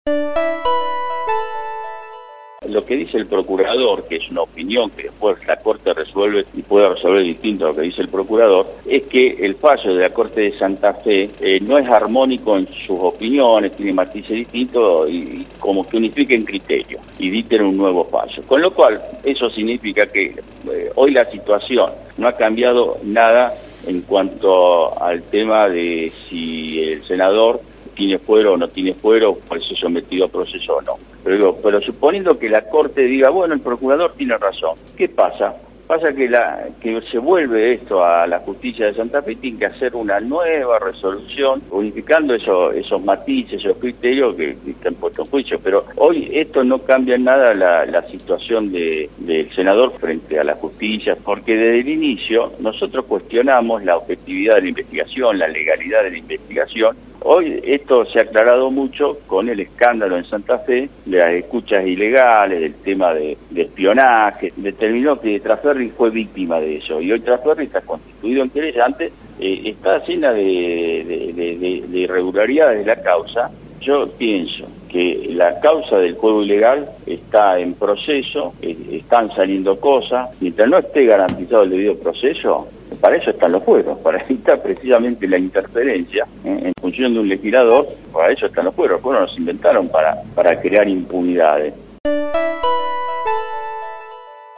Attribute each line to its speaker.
Speaker 1: Lo que dice el procurador, que es una opinión que después la Corte resuelve y puede resolver distinto a lo que dice el procurador, es que el fallo de la Corte de Santa Fe no es armónico en sus opiniones, tiene matices distintos y como que unifiquen criterios y dicten un nuevo fallo. Con lo cual, eso significa que hoy la situación no ha cambiado nada en cuanto al tema de si el senador tiene fuero o no tiene fuero, por ser sometido a proceso o no. Pero suponiendo que la Corte diga, bueno, el procurador tiene razón, ¿qué pasa? Pasa que se vuelve esto a la justicia de Santa Fe, tiene que hacer una nueva resolución, unificando esos matices, esos criterios que han puesto en juicio. Pero hoy esto no cambia en nada la situación del senador frente a la justicia, porque desde el inicio nosotros cuestionamos la objetividad de la investigación, la legalidad de la investigación. Hoy esto se ha aclarado mucho con el escándalo en Santa Fe de las escuchas ilegales, del tema de espionaje. Determinó que Traferri fue víctima de eso y hoy Traferri está constituido en querellante, está llena de irregularidades de la causa. Yo pienso que la causa del juego ilegal está en proceso, están saliendo cosas. Mientras no esté garantizado el debido proceso, para eso están los fueros, para evitar precisamente la interferencia en función de un legislador. Para eso están los fueros. Los fueros nos inventaron para crear impunidades.